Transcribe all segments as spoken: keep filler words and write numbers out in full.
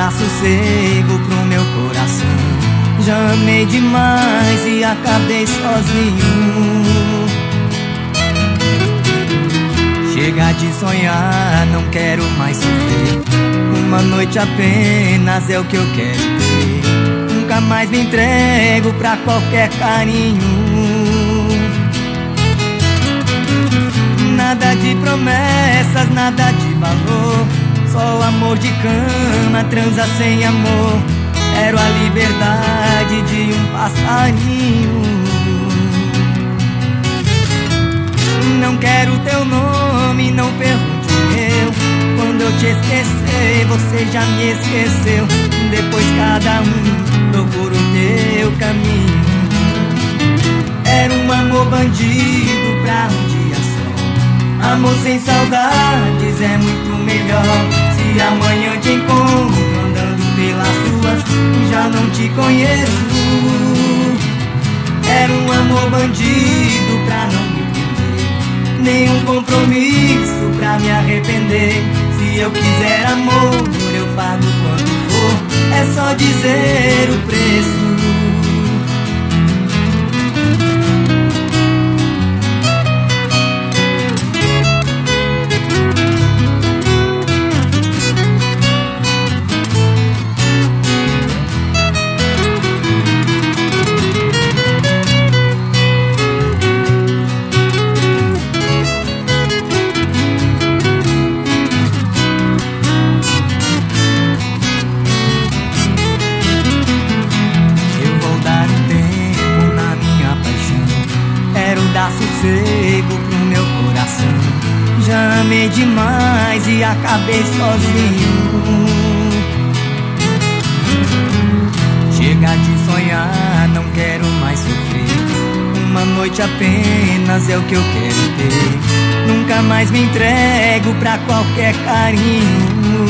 dar sossego pro meu coração. Já amei demais e acabei sozinho. Chega de sonhar, não quero mais sofrer. Uma noite apenas é o que eu quero ter. Nunca mais me entrego pra qualquer carinho. Nada de promessas, nada de valor. Só amor de cama, transa sem amor. Quero a liberdade de um passarinho. Não quero teu nome, não pergunte o meu. Quando eu te esquecer, você já me esqueceu. Depois cada um procura o teu caminho. Era um amor bandido pra um dia só. Amor sem saudades é muito melhor. Se amanhã te encontro andando pelas ruas, já não te conheço. Era um amor bandido pra não me perder, nenhum compromisso pra me arrepender. Se eu quiser amor, eu pago quanto for. É só dizer o preço. Dar sossego pro meu coração. Já amei demais e acabei sozinho. Chega de sonhar, não quero mais sofrer. Uma noite apenas é o que eu quero ter. Nunca mais me entrego pra qualquer carinho.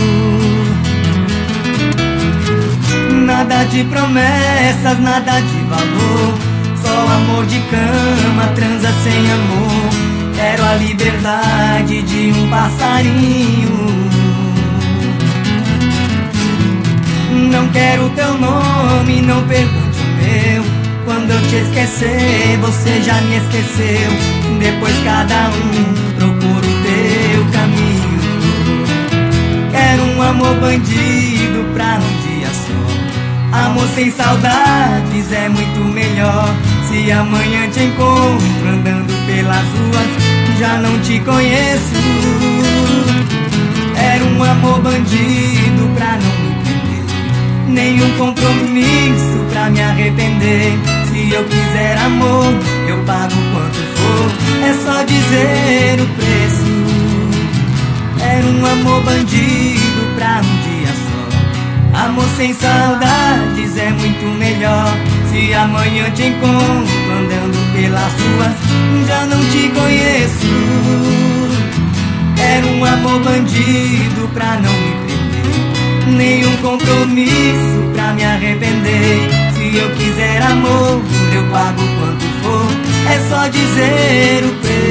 Nada de promessas, nada de valor. Só amor de cama, transa sem amor. Quero a liberdade de um passarinho. Não quero teu nome, não pergunte o meu. Quando eu te esquecer, você já me esqueceu. Depois cada um procura o teu caminho. Quero um amor bandido pra um dia só. Amor sem saudades é muito melhor. Se amanhã te encontro andando pelas ruas, já não te conheço. Era um amor bandido pra não me perder, nenhum compromisso pra me arrepender. Se eu quiser amor, eu pago quanto for. É só dizer o preço. Era um amor bandido pra um dia só. Amor sem saudades é muito melhor. Se amanhã te encontro andando pelas ruas, já não te conheço. Era um amor bandido pra não me prender, nenhum compromisso pra me arrepender. Se eu quiser amor, eu pago quanto for. É só dizer o preço.